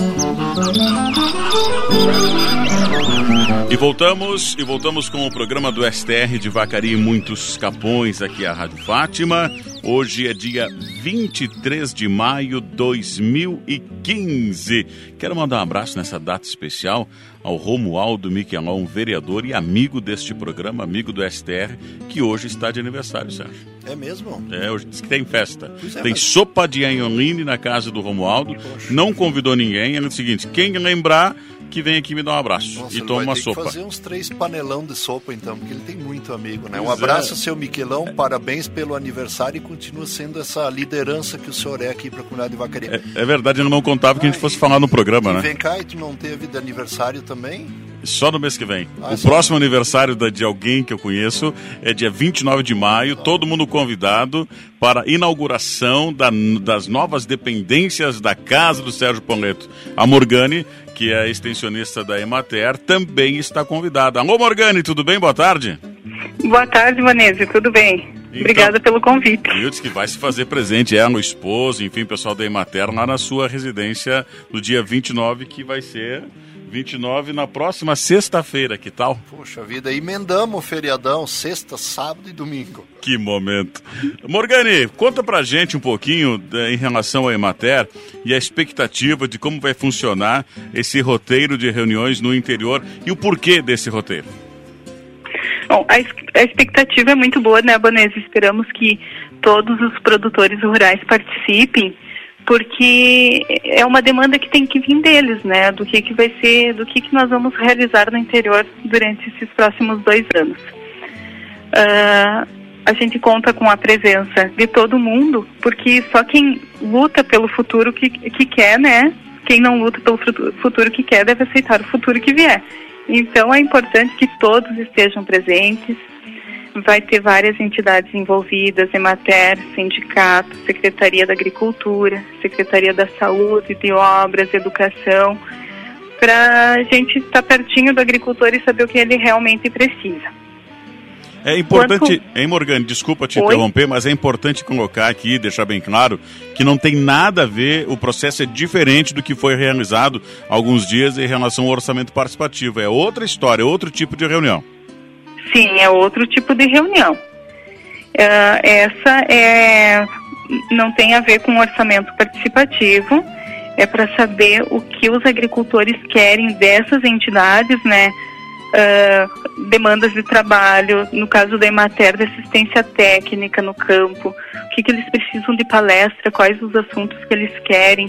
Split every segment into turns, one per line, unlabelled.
E voltamos com o programa do STR de Vacaria e muitos capões aqui à Rádio Fátima. Hoje é dia 23 de maio de 2015. Quero mandar um abraço nessa data especial ao Romualdo Miquelon, vereador e amigo deste programa, amigo do STR, que hoje está de aniversário, Sérgio.
É mesmo?
Hoje diz que tem festa. Tem sopa de anholine na casa do Romualdo. Não convidou ninguém. É o seguinte, quem lembrar que vem aqui me dar um abraço. Nossa, e toma uma sopa.
Fazer uns 3 panelão de sopa então, porque ele tem muito amigo, né? Um abraço, seu Miquelão, parabéns pelo aniversário e continua sendo essa liderança que o senhor é aqui para a comunidade de Vacaria.
É verdade, eu não contava que a gente fosse falar no programa, né?
Vem cá, e tu não teve de aniversário também?
Só no mês que vem. O próximo aniversário de alguém que eu conheço é dia 29 de maio, todo mundo convidado para a inauguração das novas dependências da casa do Sérgio Ponleto. A Morgane, que é a extensionista da Emater, também está convidada. Alô, Morgane, tudo bem? Boa tarde.
Boa tarde, Vanessa, tudo bem? Então, obrigada pelo convite.
Eu disse que vai se fazer presente, no esposo, enfim, pessoal da Emater, lá na sua residência no dia 29, que vai ser 29 na próxima sexta-feira, que tal?
Poxa vida, emendamos o feriadão, sexta, sábado e domingo.
Que momento. Morgane, conta pra gente um pouquinho em relação à Emater e a expectativa de como vai funcionar esse roteiro de reuniões no interior e o porquê desse roteiro.
Bom, a expectativa é muito boa, né, Vanessa? Esperamos que todos os produtores rurais participem, porque é uma demanda que tem que vir deles, né, do que vai ser, do que nós vamos realizar no interior durante esses próximos 2 anos. A gente conta com a presença de todo mundo, porque só quem luta pelo futuro que quer, né, quem não luta pelo futuro que quer deve aceitar o futuro que vier. Então é importante que todos estejam presentes. Vai ter várias entidades envolvidas, Emater, sindicato, Secretaria da Agricultura, Secretaria da Saúde, de Obras, Educação, para a gente estar pertinho do agricultor e saber o que ele realmente precisa.
É importante, hein, Morgane, desculpa te interromper, mas é importante colocar aqui, deixar bem claro, que não tem nada a ver, o processo é diferente do que foi realizado há alguns dias em relação ao orçamento participativo. É outra história, é outro tipo de reunião.
Sim, é outro tipo de reunião. Essa não tem a ver com orçamento participativo, é para saber o que os agricultores querem dessas entidades, né? Demandas de trabalho, no caso da Emater, de assistência técnica no campo, o que eles precisam de palestra, quais os assuntos que eles querem,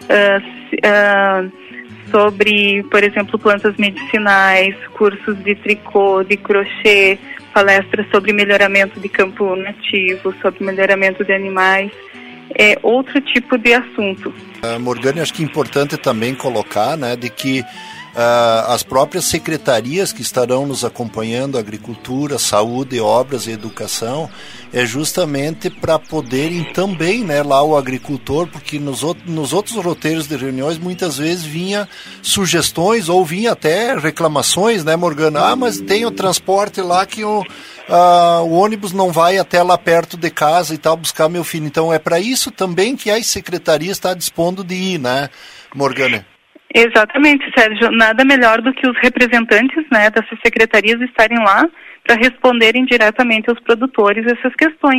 sobre, por exemplo, plantas medicinais, cursos de tricô, de crochê, palestras sobre melhoramento de campo nativo, sobre melhoramento de animais. É outro tipo de assunto.
Morgane, acho que é importante também colocar, né, de que as próprias secretarias que estarão nos acompanhando, agricultura, saúde, obras e educação, é justamente para poderem também, né, lá o agricultor, porque nos outros roteiros de reuniões muitas vezes vinha sugestões ou vinha até reclamações, né, Morgana? Mas tem o transporte lá que o ônibus não vai até lá perto de casa e tal buscar meu filho. Então é para isso também que as secretarias estão dispondo de ir, né, Morgana?
Exatamente, Sérgio. Nada melhor do que os representantes, né, dessas secretarias estarem lá para responderem diretamente aos produtores essas questões.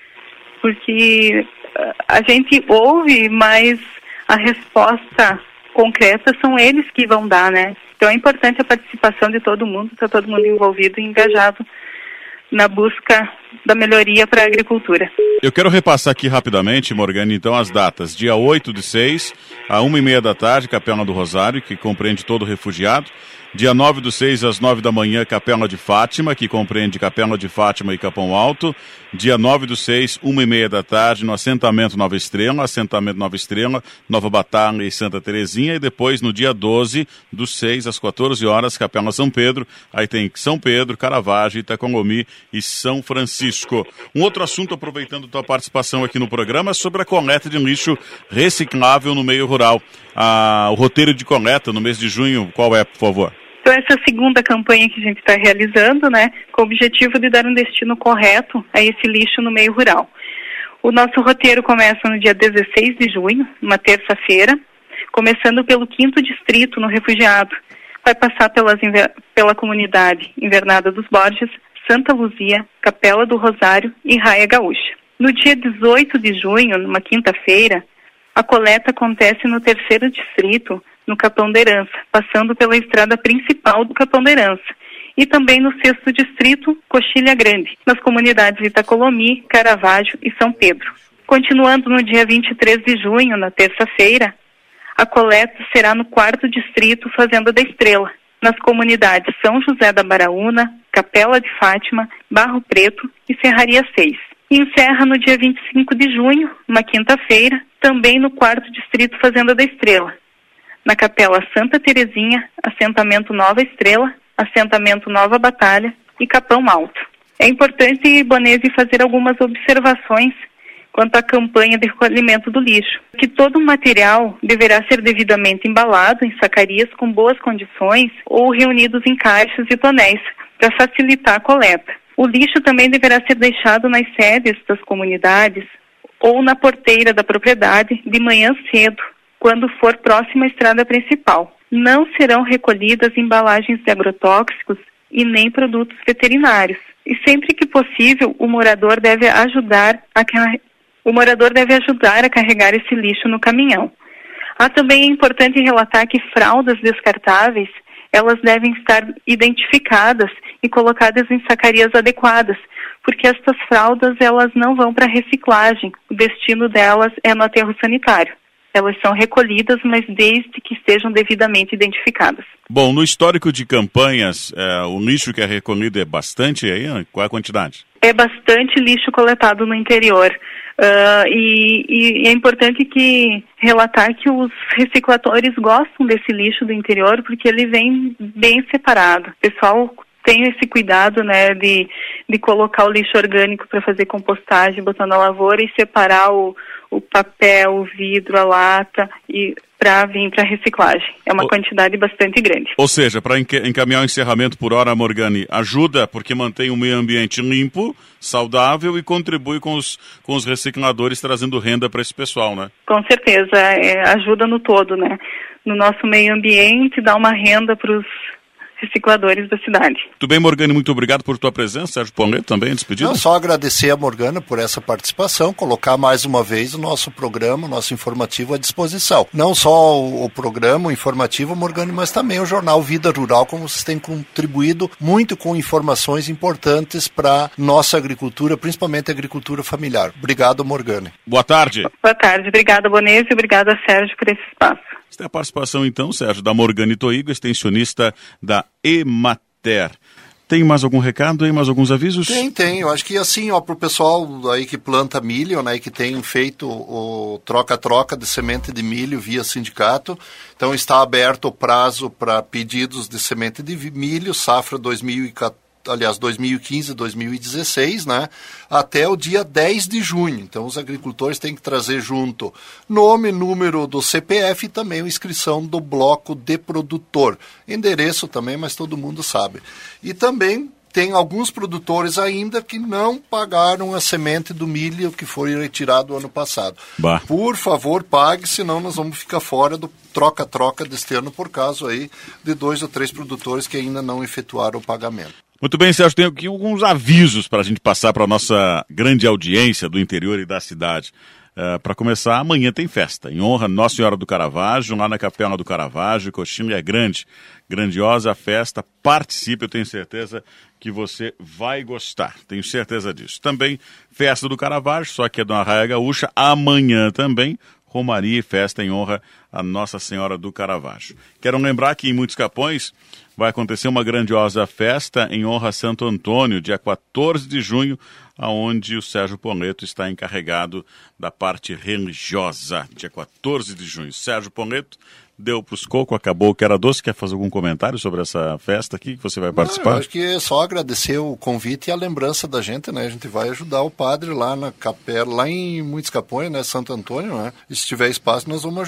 Porque a gente ouve, mas a resposta concreta são eles que vão dar, né? Então é importante a participação de todo mundo, está todo mundo envolvido e engajado na busca da melhoria para a agricultura.
Eu quero repassar aqui rapidamente, Morgane, então as datas. Dia 8/6, à 1h30 da tarde, Capela do Rosário, que compreende todo refugiado. Dia 9/6, às 9 da manhã, Capela de Fátima, que compreende Capela de Fátima e Capão Alto. Dia 9/6, 1h30 da tarde, no assentamento Nova Estrela, Nova Batalha e Santa Terezinha. E depois, no dia 12/6, às 14 horas, Capela São Pedro. Aí tem São Pedro, Caravaggio, Itacongomi e São Francisco. Um outro assunto, aproveitando tua participação aqui no programa, é sobre a coleta de lixo reciclável no meio rural. O roteiro de coleta no mês de junho, qual é, por favor?
Então, essa segunda campanha que a gente está realizando, né, com o objetivo de dar um destino correto a esse lixo no meio rural. O nosso roteiro começa no dia 16 de junho, uma terça-feira, começando pelo 5º Distrito, no Refugiado. Vai passar pela comunidade Invernada dos Borges, Santa Luzia, Capela do Rosário e Raia Gaúcha. No dia 18 de junho, numa quinta-feira, a coleta acontece no 3º Distrito, no Capão da Herança, passando pela estrada principal do Capão da Herança, e também no 6º Distrito, Coxilha Grande, nas comunidades Itacolomi, Caravaggio e São Pedro. Continuando no dia 23 de junho, na terça-feira, a coleta será no 4º Distrito, Fazenda da Estrela, nas comunidades São José da Baraúna, Capela de Fátima, Barro Preto e Serraria 6. E encerra no dia 25 de junho, uma quinta-feira, também no 4º Distrito, Fazenda da Estrela, na Capela Santa Terezinha, Assentamento Nova Estrela, Assentamento Nova Batalha e Capão Alto. É importante, Bonese, fazer algumas observações quanto à campanha de recolhimento do lixo, que todo o material deverá ser devidamente embalado em sacarias com boas condições ou reunidos em caixas e tonéis, para facilitar a coleta. O lixo também deverá ser deixado nas sedes das comunidades ou na porteira da propriedade de manhã cedo, quando for próxima à estrada principal. Não serão recolhidas embalagens de agrotóxicos e nem produtos veterinários. E sempre que possível, o morador deve ajudar a carregar esse lixo no caminhão. Também é importante relatar que fraldas descartáveis, elas devem estar identificadas e colocadas em sacarias adequadas, porque estas fraldas, elas não vão para reciclagem. O destino delas é no aterro sanitário. Elas são recolhidas, mas desde que estejam devidamente identificadas.
Bom, no histórico de campanhas, o lixo que é recolhido é bastante aí? Qual é a quantidade?
É bastante lixo coletado no interior. E é importante relatar que os recicladores gostam desse lixo do interior, porque ele vem bem separado. O pessoal tem esse cuidado, né, de colocar o lixo orgânico para fazer compostagem, botar na lavoura e separar o papel, o vidro, a lata, e para vir para reciclagem. É uma quantidade bastante grande.
Ou seja, para encaminhar o encerramento por hora, Morgane, ajuda porque mantém o meio ambiente limpo, saudável e contribui com os recicladores, trazendo renda para esse pessoal, né? Com certeza, ajuda no todo, né? No nosso meio ambiente, dá uma renda para os recicladores da cidade. Muito bem, Morgane, muito obrigado por tua presença. Sérgio Poleto também, despedido.
Não, só agradecer a Morgana por essa participação, colocar mais uma vez o nosso programa, o nosso informativo à disposição. Não só o programa, o informativo, Morgane, mas também o jornal Vida Rural, como vocês têm contribuído muito com informações importantes para nossa agricultura, principalmente a agricultura familiar. Obrigado, Morgane.
Boa tarde.
Boa tarde. Obrigada, Bonese, e obrigada, Sérgio, por esse espaço.
Esta é a participação, então, Sérgio, da Morgane Toigo, extensionista da Emater. Tem mais algum recado aí, mais alguns avisos?
Tem. Eu acho que assim, para o pessoal aí que planta milho, né, que tem feito o troca-troca de semente de milho via sindicato, então está aberto o prazo para pedidos de semente de milho, safra 2015-2016, né, até o dia 10 de junho. Então, os agricultores têm que trazer junto nome, número do CPF e também a inscrição do bloco de produtor. Endereço também, mas todo mundo sabe. E também tem alguns produtores ainda que não pagaram a semente do milho que foi retirado ano passado. Bah. Por favor, pague, senão nós vamos ficar fora do troca-troca deste ano por causa aí de 2 ou 3 produtores que ainda não efetuaram o pagamento.
Muito bem, Sérgio, tenho aqui alguns avisos para a gente passar para a nossa grande audiência do interior e da cidade. Para começar, amanhã tem festa, em honra a Nossa Senhora do Caravaggio, lá na Capela do Caravaggio. Coxilha é grandiosa a festa. Participe, eu tenho certeza que você vai gostar, tenho certeza disso. Também festa do Caravaggio, só que é da Raia Gaúcha, amanhã também. Romaria e festa em honra a Nossa Senhora do Caravaggio. Quero lembrar que em Muitos Capões vai acontecer uma grandiosa festa em honra a Santo Antônio, dia 14 de junho, onde o Sérgio Poleto está encarregado da parte religiosa. Dia 14 de junho. Sérgio Poleto deu para os cocos, acabou que era doce. Quer fazer algum comentário sobre essa festa aqui que você vai participar?
Eu acho que é só agradecer o convite e a lembrança da gente, né? A gente vai ajudar o padre lá na capela, lá em Muitos Capões, né? Santo Antônio, né? E se tiver espaço, nós vamos ajudar ele a fazer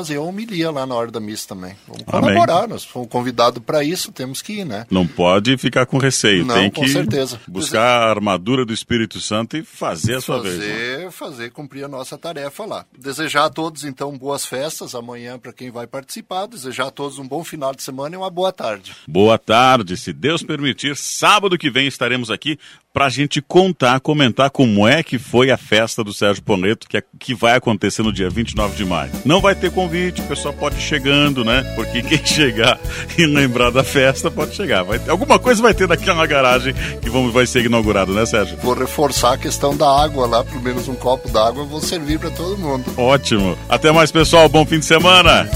fazer a homilia lá na hora da missa também. Vamos colaborar, nós fomos convidados para isso, temos que ir, né?
Não pode ficar com receio,
não,
tem
com
que
certeza.
buscar a armadura do Espírito Santo e fazer a sua vez.
Fazer, cumprir a nossa tarefa lá. Desejar a todos, então, boas festas amanhã para quem vai participar, desejar a todos um bom final de semana e uma boa tarde.
Boa tarde, se Deus permitir, sábado que vem estaremos aqui para a gente comentar como é que foi a festa do Sérgio Poneto, que vai acontecer no dia 29 de maio. Não vai ter convite, o pessoal pode ir chegando, né? Porque quem chegar e lembrar da festa pode chegar. Alguma coisa vai ter naquela garagem que vai ser inaugurado, né, Sérgio?
Vou reforçar a questão da água lá, pelo menos um copo d'água eu vou servir para todo mundo.
Ótimo. Até mais, pessoal. Bom fim de semana.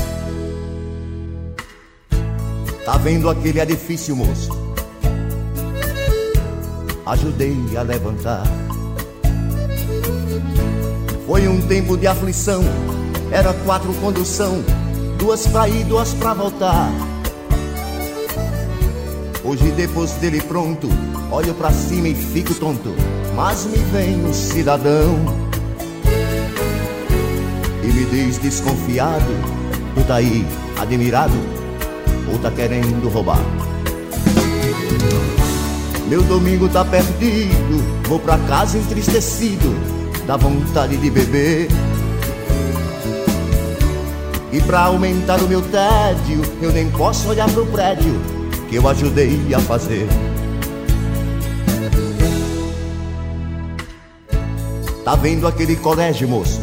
Tá vendo aquele edifício, moço? Ajudei a levantar. Foi um tempo de aflição, era 4 condução, 2 pra ir, 2 pra voltar. Hoje depois dele pronto, olho pra cima e fico tonto, mas me vem um cidadão e me diz desconfiado: tu tá aí admirado ou tá querendo roubar? Meu domingo tá perdido, vou pra casa entristecido, dá vontade de beber. E pra aumentar o meu tédio, eu nem posso olhar pro prédio que eu ajudei a fazer. Tá vendo aquele colégio, moço?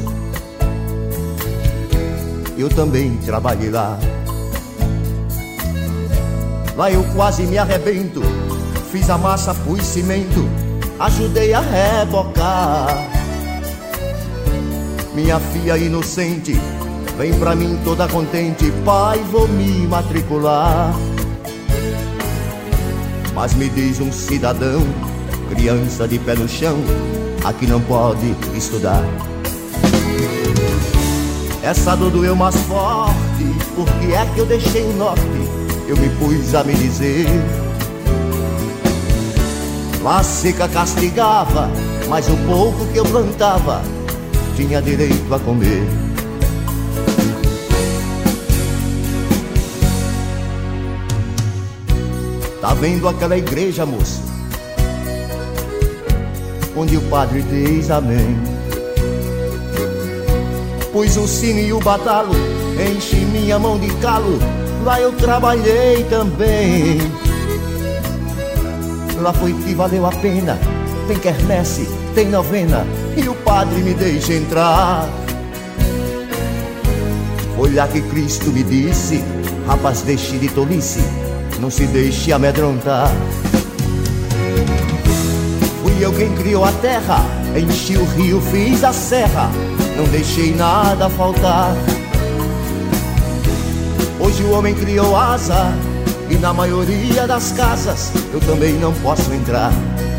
Eu também trabalhei lá. Lá eu quase me arrebento, fiz a massa, pus cimento, ajudei a rebocar. Minha filha inocente vem pra mim toda contente: pai, vou me matricular. Mas me diz um cidadão, criança de pé no chão, aqui não pode estudar. Essa dor doeu mais forte, porque é que eu deixei o norte, eu me pus a me dizer. A seca castigava, mas o pouco que eu plantava tinha direito a comer. Tá vendo aquela igreja, moço, onde o padre diz amém? Pus o sino e o badalo, enchi minha mão de calo, lá eu trabalhei também. Lá foi que valeu a pena, tem quermesse, tem novena, e o padre me deixa entrar. Foi lá que Cristo me disse: rapaz, deixe de tolice, não se deixe amedrontar. Fui eu quem criou a terra, enchi o rio, fiz a serra, não deixei nada faltar. Hoje o homem criou asa, e na maioria das casas eu também não posso entrar.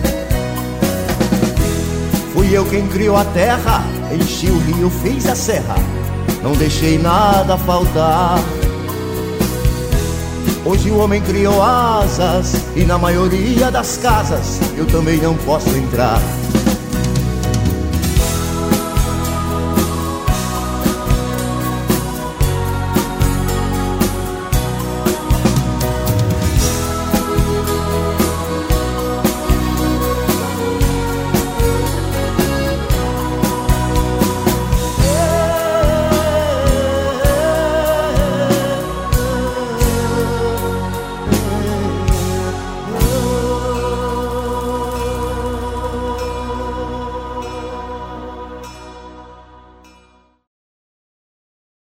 Fui eu quem criou a terra, enchi o rio, fiz a serra, não deixei nada faltar. Hoje o homem criou asas, e na maioria das casas eu também não posso entrar.